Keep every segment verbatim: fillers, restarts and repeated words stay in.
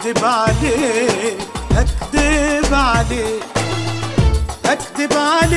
اكدب عليك اكدب عليك اكدب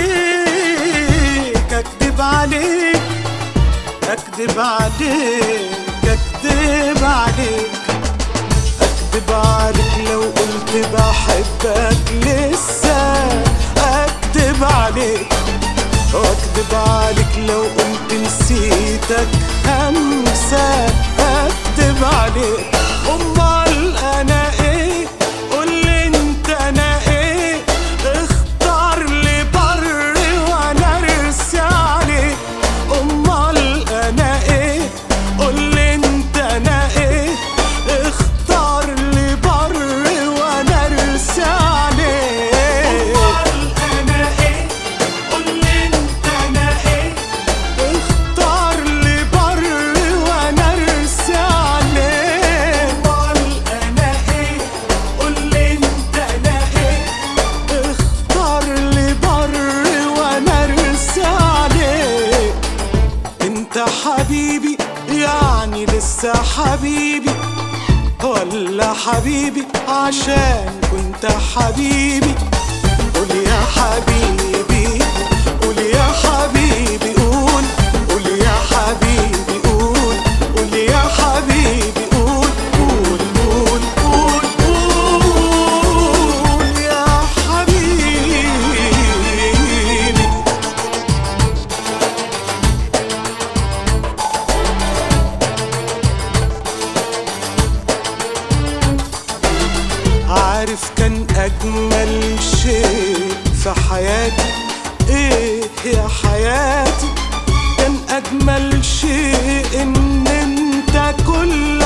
عليك اكدب عليك اكدب عليك اكدب عليك اكدب عليك لو قلت بحبك لسه اكدب عليك واكدب عليك لو قلت نسيتك همسة اكدب عليك. امال انا ايه؟ قولي انت انا ايه؟ اختار لي بر وانا ارسي عليك. امال انا ايه؟ قولي انت انا ايه؟ اختار لي بر وانا ارسي عليك. امال انا ايه؟ قولي انت انا ايه؟ اختار لي بر وانا ارسي عليك. امال انا ايه؟ قولي انت انا ايه؟ اختار لي بر وانا ارسي عليك. انت حبيبي يعني لسه حبيبي، ولا حبيبي عشان كنت حبيبي؟ قول يا حبيبي قول يا حبيبي قول قول يا حبيبي قول قول يا حبيبي قول قول قول قول قول يا حبيبي. عارف كان أجمل شيء في حياتي إيه يا حياتي؟ كان أجمل شيء إن أنت كل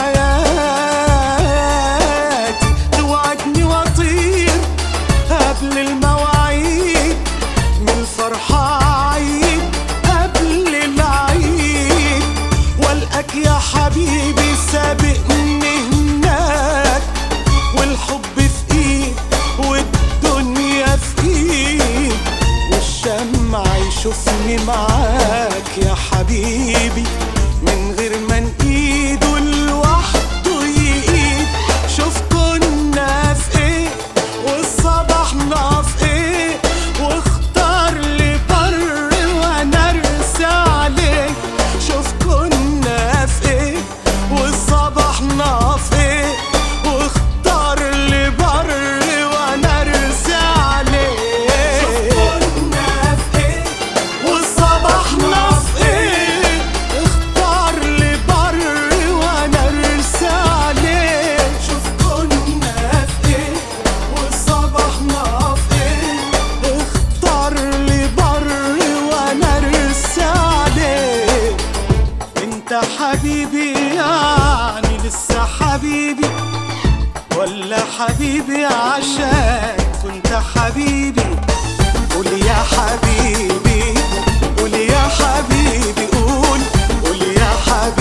حياتي. توعدني وأطير قبل المواعيد، من الفرحة عيد قبل العيد، والقاك يا حبيبي سابقني هناك، والحب في ايد والدنيا في ايد، والشمع يشوفني معاك يا حبيبي من غير ما نقيد ولوحده يقيد. شوف كنا في ايه وصبحنا في ايه، واختار لي بر وانا ارسي عليك. شوف كنا في ايه وصبحنا في ايه، واختار لي بر وانا ارسي عليك. شوف كنا في ايه وصبحنا في ايه، اختار لي بر وانا ارسي عليك. شوف كنا في ايه وصبحنا في ايه، اختار لي بر وانا ارسي عليك. انت حبيبي يعني لسه حبيبي، ولا حبيبي عشان كنت حبيبي؟ قول يا حبيبي قول يا حبيبي قول قول يا حبيبي